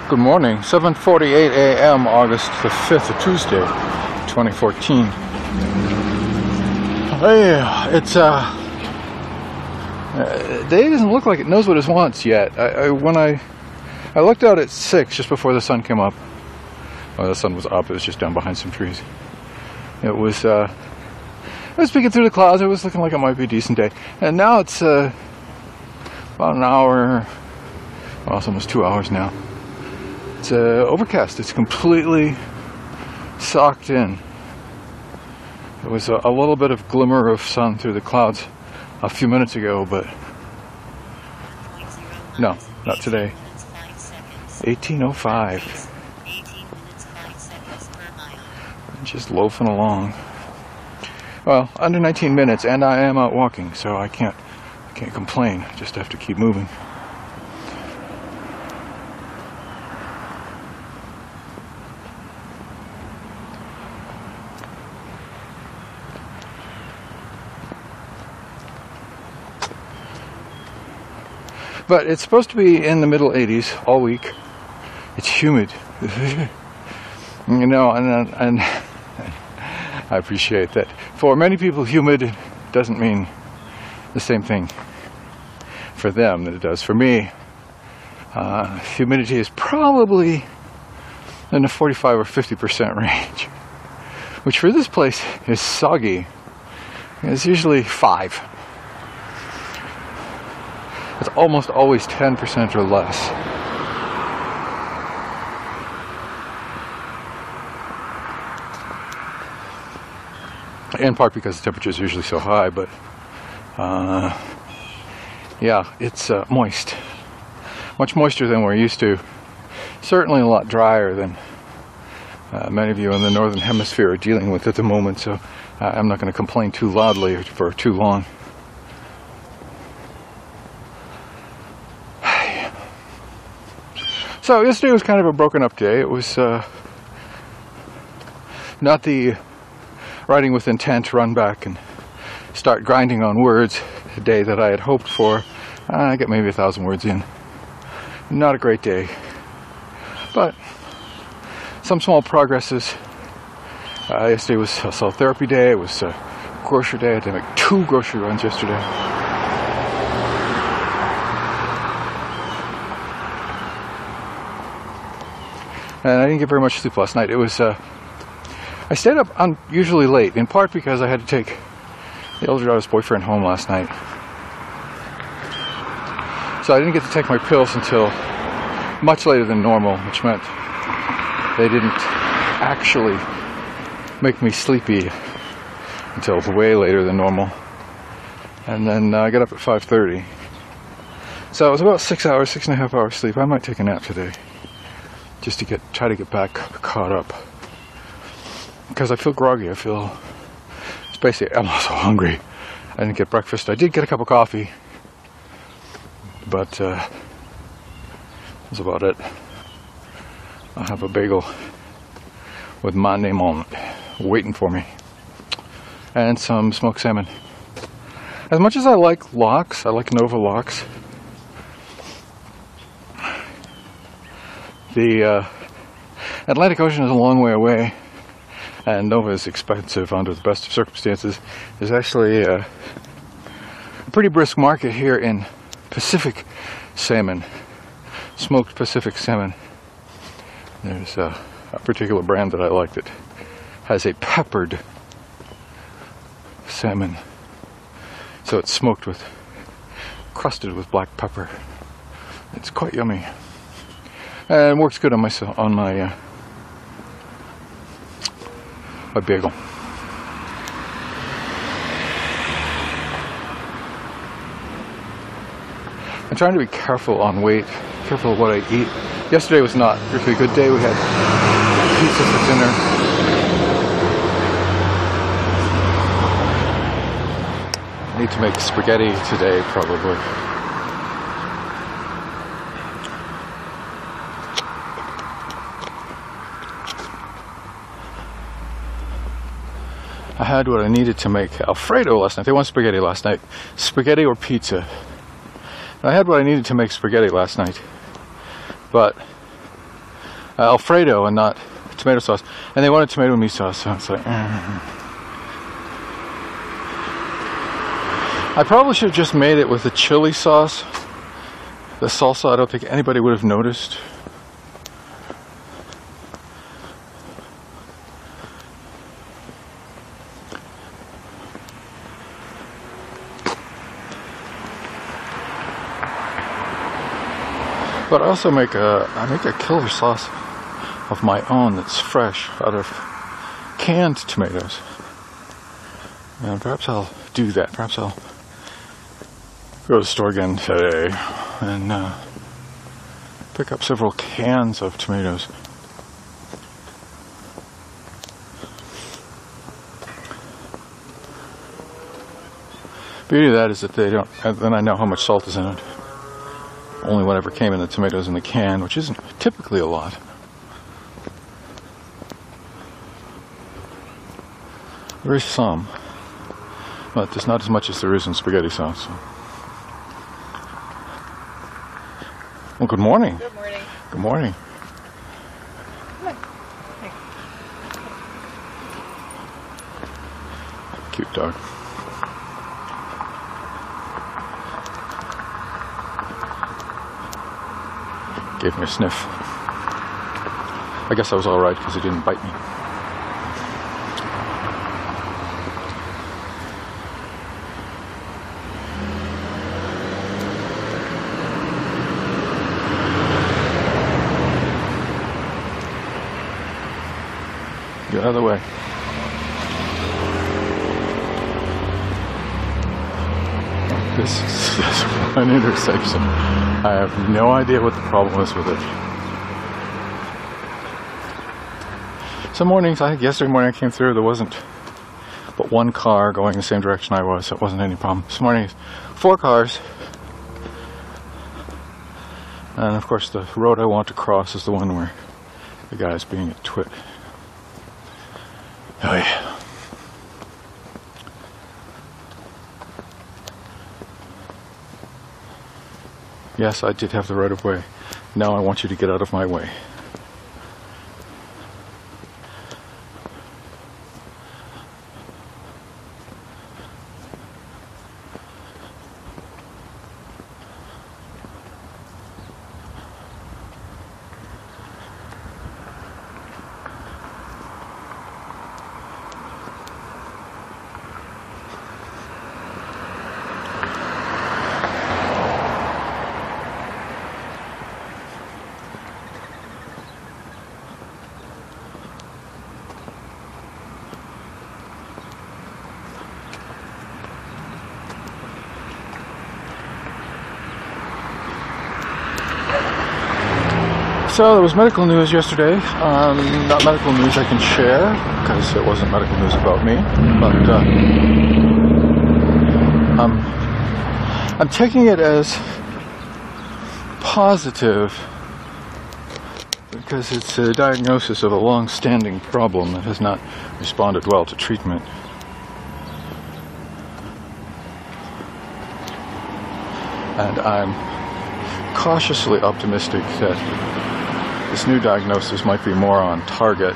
Good morning, 7:48 a.m. August the 5th, Tuesday, 2014. Hey, it's day doesn't look like it knows what it wants yet. When I looked out at 6 just before the sun came up. Well, the sun was up, it was just down behind some trees. It was peeking through the clouds. It was looking like it might be a decent day. And now it's about an hour, well, it's almost 2 hours now. It's overcast. It's completely socked in. There was a little bit of glimmer of sun through the clouds a few minutes ago, but no, not today. 18:05. Just loafing along. Well, under 19 minutes, and I am out walking, so I can't complain. I just have to keep moving. But it's supposed to be in the middle 80s all week. It's humid. You know, and I appreciate that. For many people, humid doesn't mean the same thing for them that it does for me. Humidity is probably in the 45 or 50% range, which for this place is soggy. It's usually 5. It's almost always 10% or less. In part because the temperature is usually so high, but yeah, it's moist. Much moister than we're used to. Certainly a lot drier than many of you in the Northern Hemisphere are dealing with at the moment, so I'm not going to complain too loudly for too long. So yesterday was kind of a broken up day. It was not the writing with intent, run back and start grinding on words day that I had hoped for. I get maybe 1,000 words in. Not a great day, but some small progresses. Yesterday was a cell therapy day. It was a grocery day. I had to make 2 grocery runs yesterday. And I didn't get very much sleep last night. It was I stayed up unusually late, in part because I had to take the elder daughter's boyfriend home last night. So I didn't get to take my pills until much later than normal, which meant they didn't actually make me sleepy until way later than normal. And then I got up at 5:30. So it was about 6.5 hours sleep. I might take a nap today, just to try to get back caught up. Because I feel groggy. I feel, it's basically, I'm also hungry. I didn't get breakfast. I did get a cup of coffee, but that's about it. I'll have a bagel with my name on it, waiting for me, and some smoked salmon. As much as I like lox, I like Nova lox, the Atlantic Ocean is a long way away, and Nova is expensive under the best of circumstances. There's actually a pretty brisk market here in Pacific salmon, smoked Pacific salmon. There's a particular brand that I like that has a peppered salmon. So it's smoked with, crusted with black pepper. It's quite yummy. And works good on my bagel. I'm trying to be careful on weight, careful of what I eat. Yesterday was not a really good day. We had pizza for dinner. I need to make spaghetti today, probably. I had what I needed to make Alfredo last night. They wanted spaghetti last night. Spaghetti or pizza. And I had what I needed to make spaghetti last night. But Alfredo and not tomato sauce. And they wanted tomato and meat sauce, so it's like, I probably should have just made it with the chili sauce. The salsa, I don't think anybody would have noticed. But I also make a killer sauce of my own that's fresh out of canned tomatoes. And perhaps I'll do that. Perhaps I'll go to the store again today and pick up several cans of tomatoes. Beauty of that is that they don't, then I know how much salt is in it. Only whatever came in the tomatoes in the can, which isn't typically a lot. There is some, but there's not as much as there is in spaghetti sauce. Well, good morning. Good morning. Good morning. Come on. Hey. Cute dog. Gave me a sniff. I guess I was alright because he didn't bite me. Get out of the way. This is one intersection. I have no idea what the problem is with it. Some mornings, I think yesterday morning I came through, there wasn't but one car going the same direction I was, so it wasn't any problem. This morning, 4 cars. And of course the road I want to cross is the one where the guy's being a twit. Oh yeah. Yes, I did have the right of way. Now I want you to get out of my way. So there was medical news yesterday. Not medical news I can share because it wasn't medical news about me. But I'm taking it as positive because it's a diagnosis of a long-standing problem that has not responded well to treatment. And I'm cautiously optimistic that this new diagnosis might be more on target.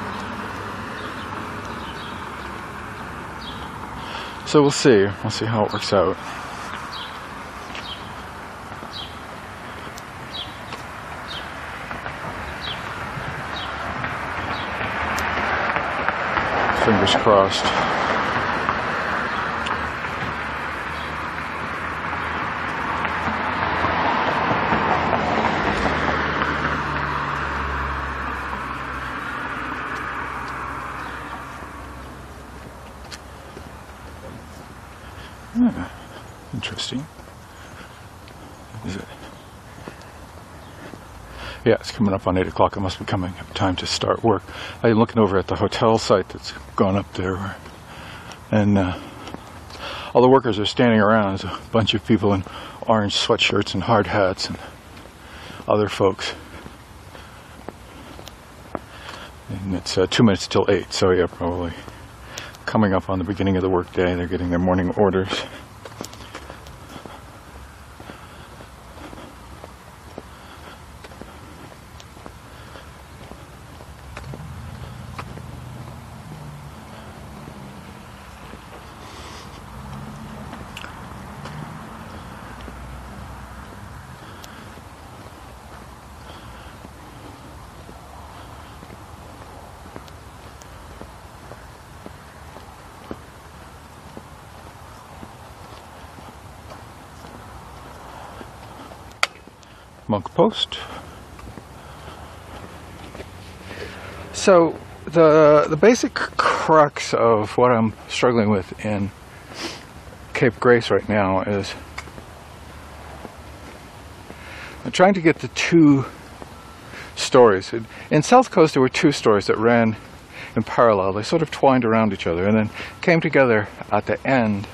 So we'll see. We'll see how it works out. Fingers crossed. Interesting. Is it? Yeah, it's coming up on 8 o'clock. It must be coming up time to start work. I'm looking over at the hotel site that's gone up there, and all the workers are standing around. There's a bunch of people in orange sweatshirts and hard hats and other folks. And it's 2 minutes till 8, so yeah, probably coming up on the beginning of the work day. They're getting their morning orders. Monk Post. So the basic crux of what I'm struggling with in Cape Grace right now is I'm trying to get the two stories. In South Coast there were two stories that ran in parallel. They sort of twined around each other and then came together at the end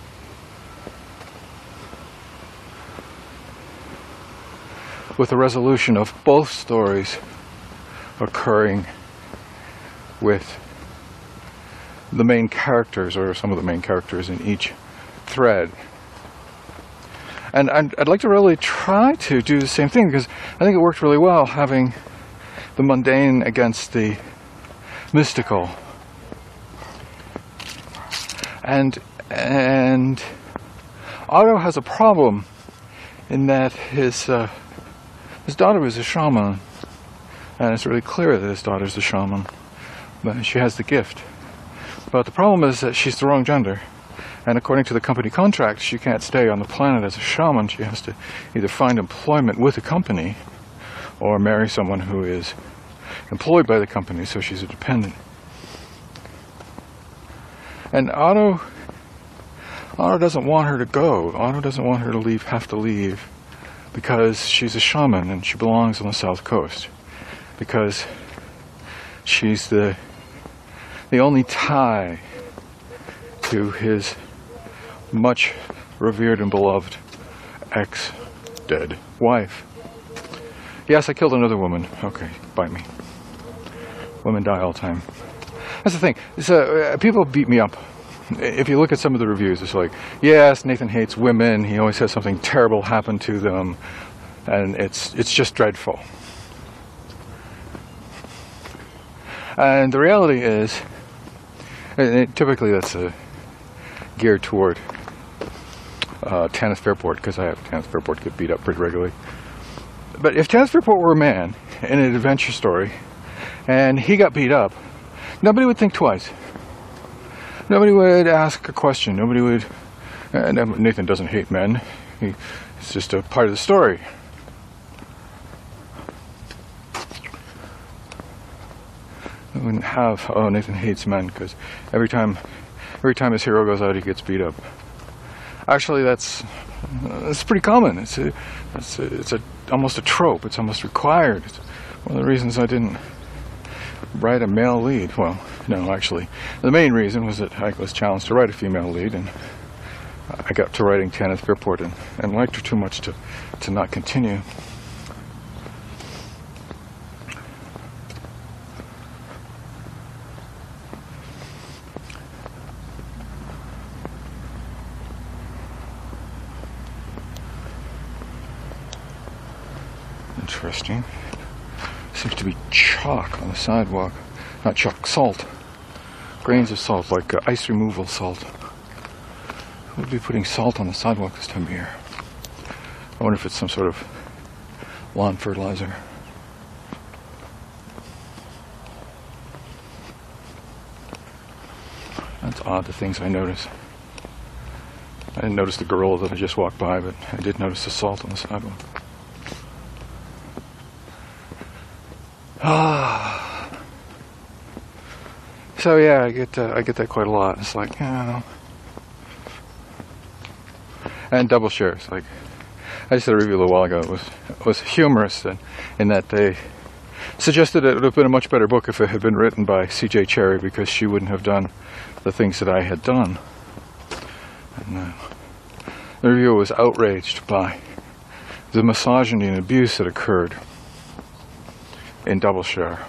with a resolution of both stories occurring with the main characters, or some of the main characters, in each thread. And I'd like to really try to do the same thing, because I think it worked really well, having the mundane against the mystical. And Otto has a problem in that his daughter is a shaman, and it's really clear that his daughter's a shaman, but she has the gift. But the problem is that she's the wrong gender, and according to the company contract, she can't stay on the planet as a shaman. She has to either find employment with a company or marry someone who is employed by the company, so she's a dependent. And Otto doesn't want her to go. Otto doesn't want her to have to leave, because she's a shaman and she belongs on the South Coast, because she's the only tie to his much revered and beloved ex-dead wife. Yes, I killed another woman. Okay, bite me. Women die all the time. That's the thing. So, people beat me up. If you look at some of the reviews, it's like, yes, Nathan hates women, he always has something terrible happen to them, and it's just dreadful. And the reality is, typically that's geared toward Tanis Fairport, because I have Tanis Fairport get beat up pretty regularly. But if Tanis Fairport were a man in an adventure story, and he got beat up, nobody would think twice. Nobody would ask a question. Nobody would... Nathan doesn't hate men. It's just a part of the story. We wouldn't have, oh, Nathan hates men, because every time his hero goes out, he gets beat up. Actually, that's pretty common. It's almost a trope. It's almost required. It's one of the reasons I didn't write a male lead. Well, no, actually, the main reason was that I was challenged to write a female lead, and I got to writing Tanis Fairport and liked her too much to not continue. Interesting. Seems to be chalk on the sidewalk. Not chalk, salt. Grains of salt, like ice removal salt. Who would be putting salt on the sidewalk this time of year? I wonder if it's some sort of lawn fertilizer. That's odd, the things I notice. I didn't notice the gorilla that I just walked by, but I did notice the salt on the sidewalk. So yeah, I get that quite a lot. It's like, you know, and double shares. Like, I just did a review a little while ago. It was humorous in that they suggested it would have been a much better book if it had been written by C.J. Cherryh, because she wouldn't have done the things that I had done. And the reviewer was outraged by the misogyny and abuse that occurred in Double Share.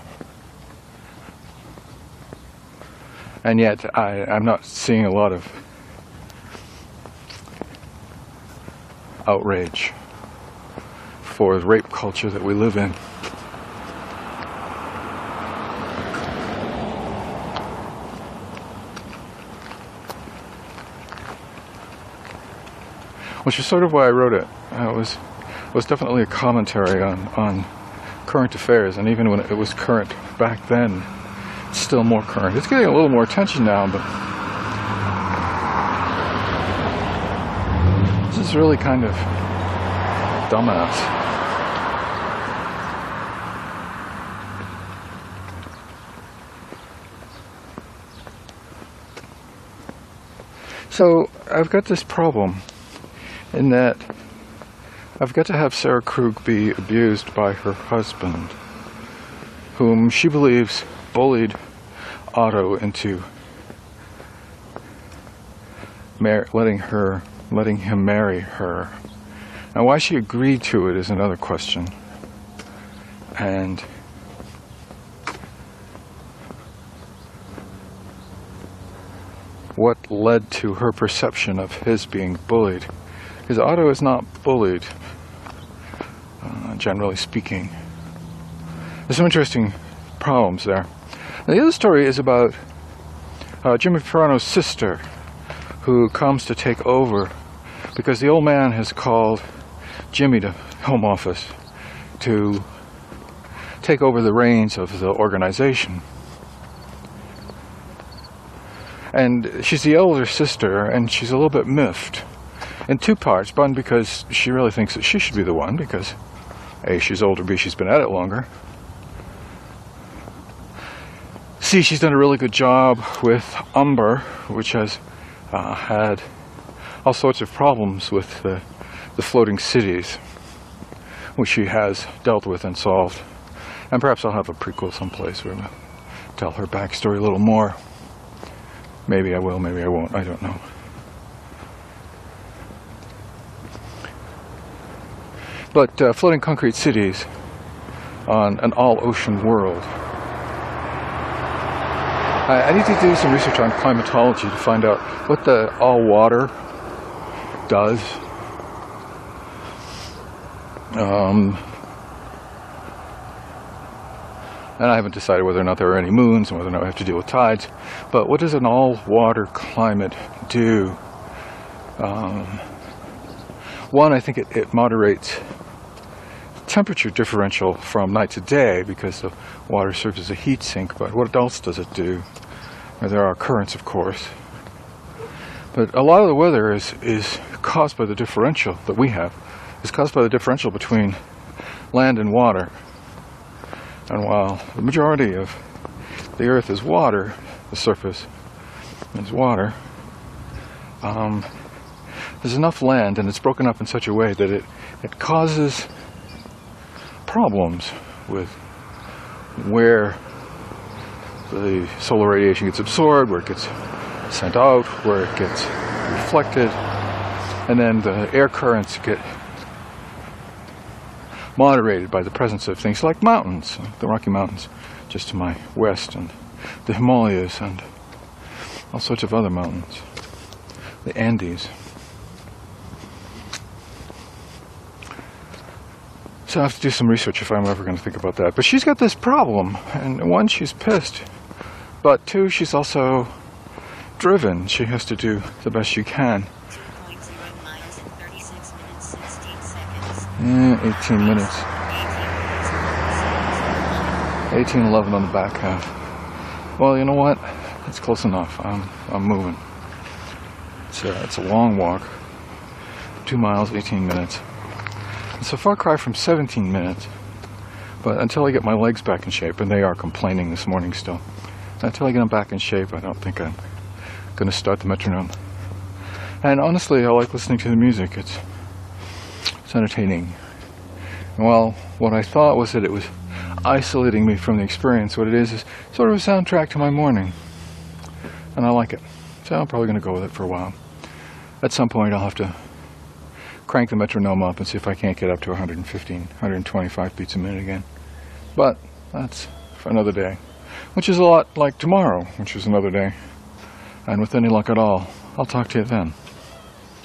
And yet, I'm not seeing a lot of outrage for the rape culture that we live in. Which is sort of why I wrote it. It was definitely a commentary on current affairs, and even when it was current back then, it's still more current. It's getting a little more attention now, but this is really kind of dumbass. So I've got this problem in that I've got to have Sarah Krug be abused by her husband, whom she believes bullied Otto into letting him marry her. Now, why she agreed to it is another question. And what led to her perception of his being bullied. Because Otto is not bullied, generally speaking. There's some interesting problems there. Now, the other story is about Jimmy Pirano's sister, who comes to take over because the old man has called Jimmy to home office to take over the reins of the organization. And she's the elder sister, and she's a little bit miffed in two parts. One, because she really thinks that she should be the one, because A, she's older, B, she's been at it longer. C, she's done a really good job with Umber, which has had all sorts of problems with the floating cities, which she has dealt with and solved. And perhaps I'll have a prequel someplace where I'll tell her backstory a little more. Maybe I will, maybe I won't, I don't know. But floating concrete cities on an all-ocean world. I need to do some research on climatology to find out what the all-water does. And I haven't decided whether or not there are any moons and whether or not we have to deal with tides. But what does an all-water climate do? One, I think it moderates temperature differential from night to day because the water serves as a heat sink. But what else does it do? There are currents, of course. But a lot of the weather is caused by the differential that we have. It's caused by the differential between land and water. And while the majority of the Earth is water, the surface is water, there's enough land, and it's broken up in such a way that it causes problems with where the solar radiation gets absorbed, where it gets sent out, where it gets reflected, and then the air currents get moderated by the presence of things like mountains, the Rocky Mountains just to my west, and the Himalayas, and all sorts of other mountains, the Andes. So I have to do some research if I'm ever going to think about that. But she's got this problem, and one, she's pissed, but two, she's also driven. She has to do the best she can. 2.0 miles in 36 minutes, 16 seconds. 18 minutes. 18:11 on the back half. Well, you know what? It's close enough. I'm moving. It's a long walk. 2 miles, 18 minutes. It's a far cry from 17 minutes. But until I get my legs back in shape, and they are complaining this morning still, until I get them back in shape, I don't think I'm going to start the metronome. And honestly, I like listening to the music. It's entertaining. And while what I thought was that it was isolating me from the experience, what it is sort of a soundtrack to my morning. And I like it. So I'm probably going to go with it for a while. At some point, I'll have to crank the metronome up and see if I can't get up to 115, 125 beats a minute again. But that's for another day. Which is a lot like tomorrow, which is another day. And with any luck at all, I'll talk to you then.